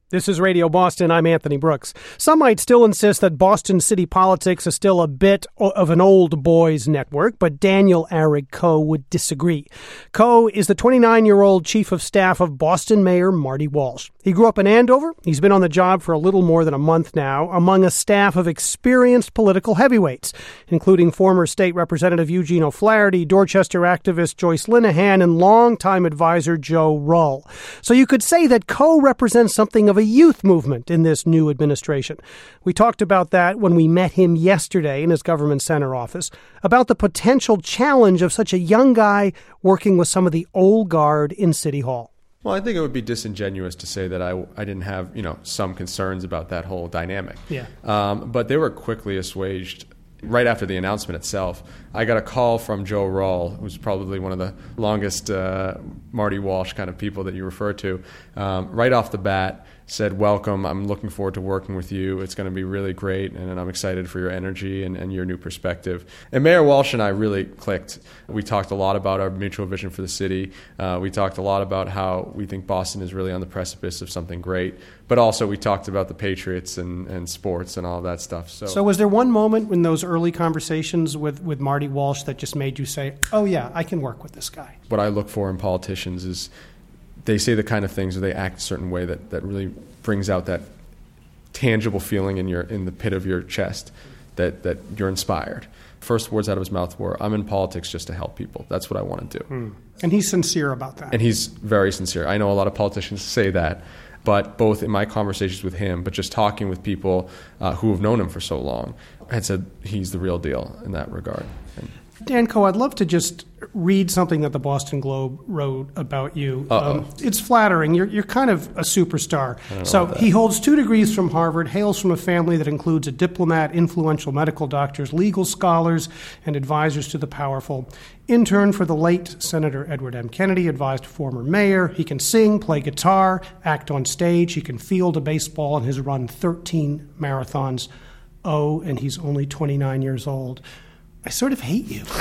This is Radio Boston. I'm Anthony Brooks. Some might still insist that Boston city politics is still a bit of an old boys network, but Daniel Arick Coe would disagree. Coe is the 29-year-old chief of staff of Boston Mayor Marty Walsh. He grew up in Andover. He's been on the job for a little more than a month now, among a staff of experienced political heavyweights, including former state representative Eugene O'Flaherty, Dorchester activist Joyce Linehan, and longtime advisor Joe Rull. So you could say that Coe represents something of a youth movement in this new administration. We talked about that when we met him yesterday in his government center office, about the potential challenge of such a young guy working with some of the old guard in City Hall. Well, I think it would be disingenuous to say that I didn't have, some concerns about that whole dynamic. Yeah. But they were quickly assuaged right after the announcement itself. I got a call from Joe Rull, who's probably one of the longest Marty Walsh kind of people that you refer to, right off the bat. Said, welcome, I'm looking forward to working with you. It's going to be really great, and I'm excited for your energy and your new perspective. And Mayor Walsh and I really clicked. We talked a lot about our mutual vision for the city. We talked a lot about how we think Boston is really on the precipice of something great. But also we talked about the Patriots and sports and all that stuff. So was there one moment in those early conversations with Marty Walsh that just made you say, oh yeah, I can work with this guy? What I look for in politicians is they say the kind of things or they act a certain way that really brings out that tangible feeling in the pit of your chest that you're inspired. First words out of his mouth were, I'm in politics just to help people. That's what I want to do. And he's sincere about that. And he's very sincere. I know a lot of politicians say that, but both in my conversations with him, but just talking with people who have known him for so long, I had said he's the real deal in that regard. Dan Coe, I'd love to just read something that the Boston Globe wrote about you. It's flattering. You're kind of a superstar. So he holds 2 degrees from Harvard, hails from a family that includes a diplomat, influential medical doctors, legal scholars, and advisors to the powerful. Intern for the late Senator Edward M. Kennedy, advised former mayor. He can sing, play guitar, act on stage. He can field a baseball and has run 13 marathons. Oh, and he's only 29 years old. I sort of hate you.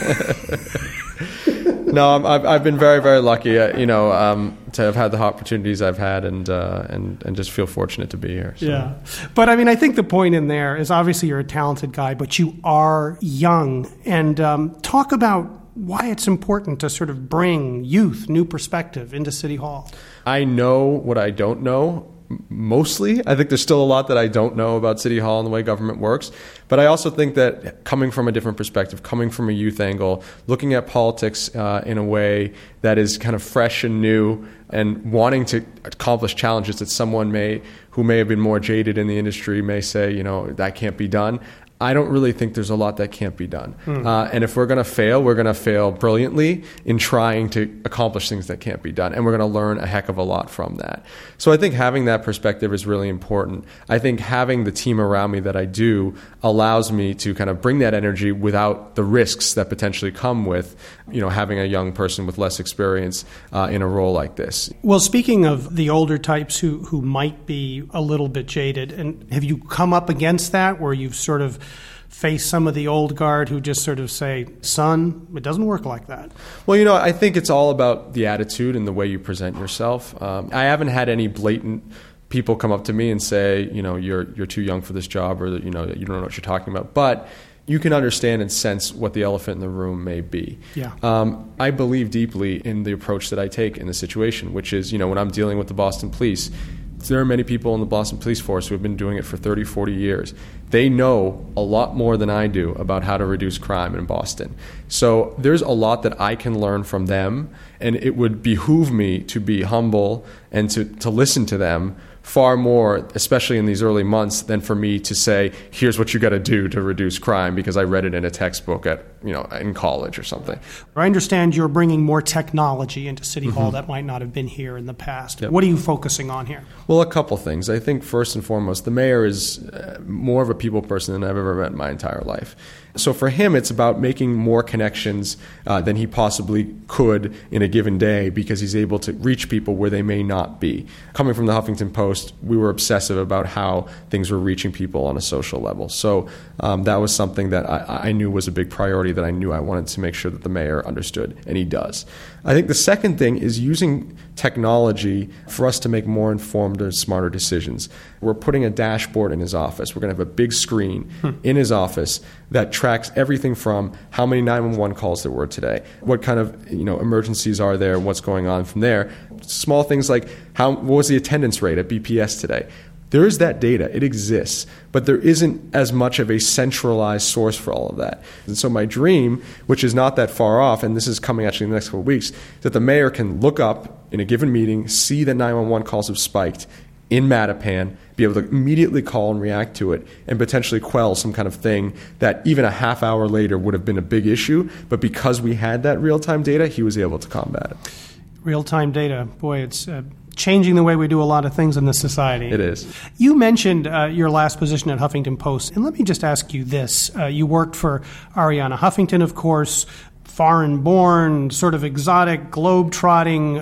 No, I've been very, very lucky, to have had the opportunities I've had, and just feel fortunate to be here. So. Yeah, but I think the point in there is obviously you're a talented guy, but you are young, and talk about why it's important to sort of bring youth, new perspective into City Hall. I know what I don't know. Mostly, I think there's still a lot that I don't know about City Hall and the way government works. But I also think that coming from a different perspective, coming from a youth angle, looking at politics in a way that is kind of fresh and new, and wanting to accomplish challenges that someone who may have been more jaded in the industry may say, that can't be done. I don't really think there's a lot that can't be done. And if we're going to fail brilliantly in trying to accomplish things that can't be done. And we're going to learn a heck of a lot from that. So I think having that perspective is really important. I think having the team around me that I do allows me to kind of bring that energy without the risks that potentially come with, having a young person with less experience in a role like this. Well, speaking of the older types who might be a little bit jaded, and have you come up against that where you've sort of face some of the old guard who just sort of say, son, it doesn't work like that? Well, I think it's all about the attitude and the way you present yourself. I haven't had any blatant people come up to me and say, you're too young for this job, or that, you don't know what you're talking about. But you can understand and sense what the elephant in the room may be. Yeah. I believe deeply in the approach that I take in the situation, which is, when I'm dealing with the Boston Police, there are many people in the Boston Police Force who have been doing it for 30, 40 years. They know a lot more than I do about how to reduce crime in Boston. So there's a lot that I can learn from them, and it would behoove me to be humble and to listen to them far more, especially in these early months, than for me to say, here's what you got to do to reduce crime because I read it in a textbook in college or something. I understand you're bringing more technology into City Hall that might not have been here in the past. Yep. What are you focusing on here? Well, a couple things. I think first and foremost, the mayor is more of a people person than I've ever met in my entire life. So for him, it's about making more connections than he possibly could in a given day because he's able to reach people where they may not be. Coming from the Huffington Post, we were obsessive about how things were reaching people on a social level. So that was something that I knew was a big priority that I knew I wanted to make sure that the mayor understood, and he does. I think the second thing is using technology for us to make more informed and smarter decisions. We're putting a dashboard in his office. We're going to have a big screen in his office that tracks everything from how many 911 calls there were today, what kind of emergencies are there, what's going on from there. Small things like what was the attendance rate at BPS today. There is that data. It exists. But there isn't as much of a centralized source for all of that. And so my dream, which is not that far off, and this is coming actually in the next couple of weeks, that the mayor can look up in a given meeting, see that 911 calls have spiked in Mattapan, be able to immediately call and react to it, and potentially quell some kind of thing that even a half hour later would have been a big issue. But because we had that real-time data, he was able to combat it. Real-time data. Boy, it's changing the way we do a lot of things in this society. It is. You mentioned your last position at Huffington Post, and let me just ask you this. You worked for Arianna Huffington, of course, foreign-born, sort of exotic, globe-trotting,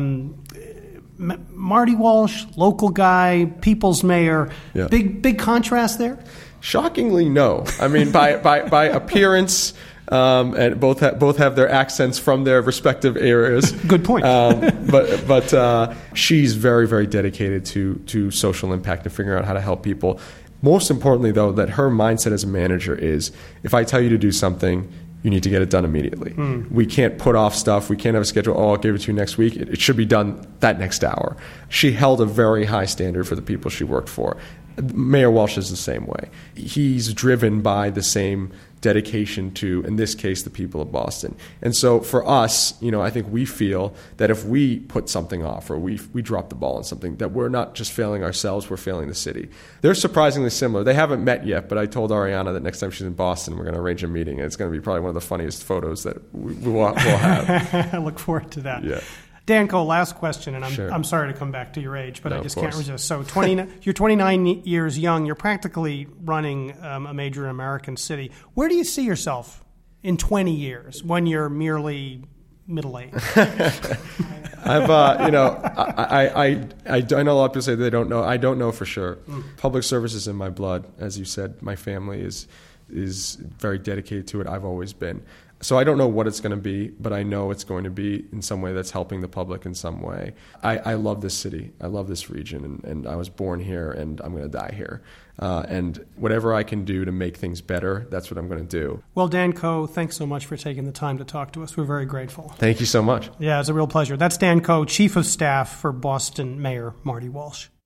Marty Walsh, local guy, people's mayor. Yeah. Big contrast there? Shockingly, no. I mean, by appearance, and both have their accents from their respective areas. Good point. But she's very, very dedicated to social impact and figuring out how to help people. Most importantly, though, that her mindset as a manager is, if I tell you to do something, you need to get it done immediately. We can't put off stuff. We can't have a schedule, I'll give it to you next week. It should be done that next hour. She held a very high standard for the people she worked for. Mayor Walsh is the same way. He's driven by the same dedication to, in this case, the people of Boston. And so for us, I think we feel that if we put something off or we drop the ball on something, that we're not just failing ourselves, we're failing the city. They're surprisingly similar. They haven't met yet, but I told Arianna that next time she's in Boston, we're going to arrange a meeting, and it's going to be probably one of the funniest photos that we'll have. I look forward to that. Yeah. Dan Coe, last question, and Sure. I'm sorry to come back to your age, but No, I just of course. can't resist. So you're 29 years young. You're practically running a major American city. Where do you see yourself in 20 years when you're merely middle-aged? I know a lot of people say they don't know. I don't know for sure. Public service is in my blood. As you said, my family is very dedicated to it. I've always been. So I don't know what it's going to be, but I know it's going to be in some way that's helping the public in some way. I love this city. I love this region, and I was born here, and I'm going to die here. And whatever I can do to make things better, that's what I'm going to do. Well, Dan Coe, thanks so much for taking the time to talk to us. We're very grateful. Thank you so much. Yeah, it's a real pleasure. That's Dan Coe, Chief of Staff for Boston Mayor Marty Walsh.